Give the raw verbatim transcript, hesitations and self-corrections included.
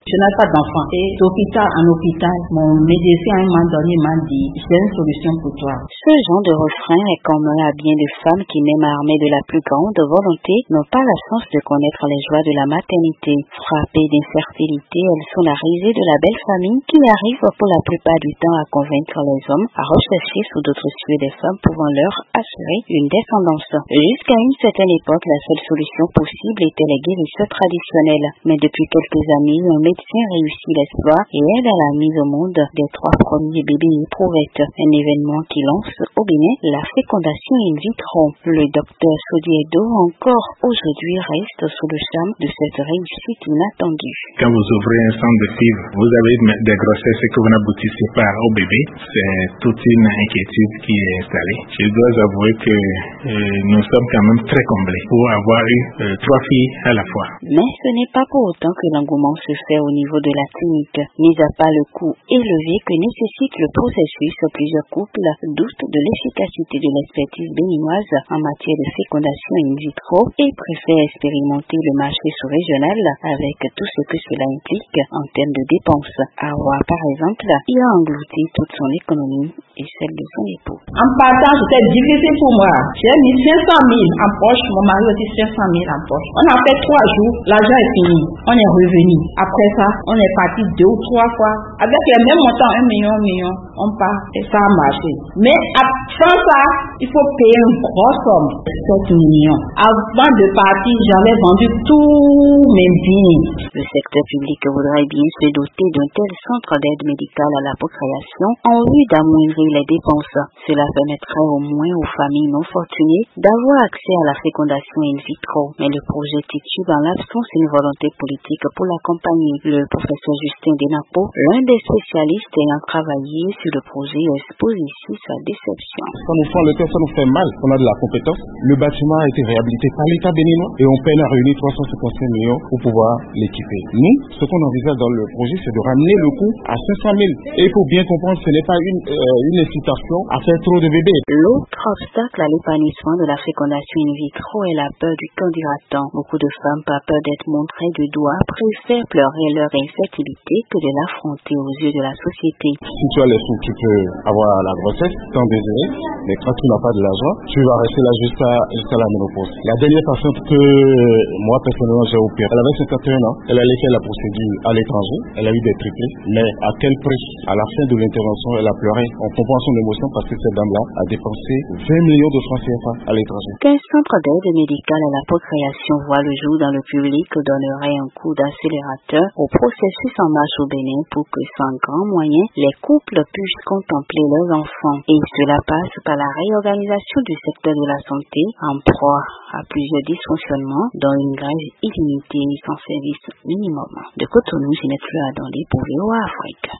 Je n'ai pas d'enfant. Et d'hôpital en hôpital, mon médecin à un moment donné m'a dit, j'ai une solution pour toi. Ce genre de refrain est commun à bien des femmes qui, même armées de la plus grande volonté, n'ont pas la chance de connaître les joies de la maternité. Frappées d'infertilité, elles sont la risée de la belle famille qui arrive pour la plupart du temps à convaincre les hommes à rechercher sous d'autres cieux des femmes pouvant leur assurer une descendance. Jusqu'à une certaine époque, la seule solution possible était les guérisseurs traditionnels. Mais depuis quelques années, un médecin réussit l'exploit et aide à la mise au monde des trois premiers bébés éprouvettes. Un événement qui lance au Bénin la fécondation in vitro. Le docteur Sodiedo encore aujourd'hui reste sous le charme de cette réussite inattendue. Quand vous ouvrez un centre de F I V, vous avez des grossesses que vous n'aboutissez pas au bébé. C'est toute une inquiétude qui est installée. Je dois avouer que euh, nous sommes quand même très comblés pour avoir eu euh, trois filles à la fois. Mais ce n'est pas pour autant que l'engouement se fait au niveau de la clinique. Mis à part le coût élevé que nécessite le processus, plusieurs couples doutent de l'efficacité de l'expertise béninoise en matière de fécondation in vitro et préfèrent expérimenter le marché sous-régional avec tout ce que cela implique en termes de dépenses. Awa, par exemple, il a englouti toute son économie et celle de son époux. En partant, c'était difficile pour moi. J'ai mis cinq cent mille en poche, mon mari aussi cinq cent mille en poche. On a fait trois jours, l'argent est fini. On est revenu. Après ça, on est parti deux ou trois fois. Avec les mêmes montants, un million, un million, on part et ça a marché. Mais après ça, il faut payer une grosse somme, sept millions. Avant de partir, j'avais vendu tous mes biens. Le secteur public voudrait bien se doter d'un tel centre d'aide médicale à la procréation en vue d'amoindrir les dépenses. Cela permettrait au moins aux familles non fortunées d'avoir accès à la fécondation in vitro. Mais le projet titube en l'absence d'une volonté politique pour l'accompagner. Le professeur Justin Denapo, l'un des spécialistes ayant travaillé sur le projet, expose ici sa déception. Quand nous faisons le test, ça nous fait mal. On a de la compétence. Le bâtiment a été réhabilité par l'État béninois et on peine à réunir trois cent cinquante-cinq millions pour pouvoir l'équiper. Nous, ce qu'on envisage dans le projet, c'est de ramener le coût à cinq cent mille. Et il faut bien comprendre, ce n'est pas une, euh, une incitation à faire trop de bébés. L'autre obstacle à l'épanouissement de la fécondation in vitro est la peur du candidatant. Beaucoup de femmes, par peur d'être montrées du doigt, préfèrent pleurer leur infertilité que de l'affronter aux yeux de la société. Si tu as les sous, tu peux avoir la grossesse, tant désiré, mais quand tu n'as pas de l'argent, tu vas rester là jusqu'à, jusqu'à la ménopause. La dernière patiente que moi personnellement j'ai opérée, elle avait cinquante et un ans, elle allait faire la procédure à l'étranger, elle a eu des triplés, mais à quel prix? À la fin de l'intervention, elle a pleuré. On comprend son émotion parce que cette dame-là a dépensé vingt millions de francs C F A à l'étranger. Qu'un centre d'aide médicale à la procréation voit le jour dans le public donnerait un coup d'accélérateur au processus en marche au Bénin pour que sans grand moyen, les couples puissent contempler leurs enfants. Et cela passe par la réorganisation du secteur de la santé en proie à plusieurs dysfonctionnements dont une grève illimitée sans service minimum. De Cotonou, Ginette Fleur Adondé pour V O A Afrique.